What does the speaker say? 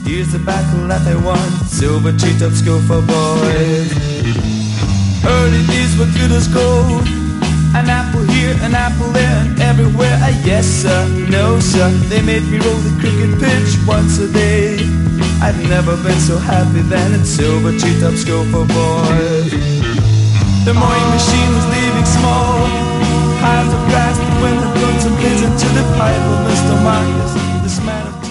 Here's the battle that they won, silver treetop school for boys. Early days were good as gold, an apple here, an apple there, and everywhere. Yes sir, no sir, they made me roll the cricket pitch once a day. I'd never been so happy then at silver treetop school for boys. The mowing machine was leaving small piles of grass when the guns and pins into the pipe of Mr. Marcus, this man of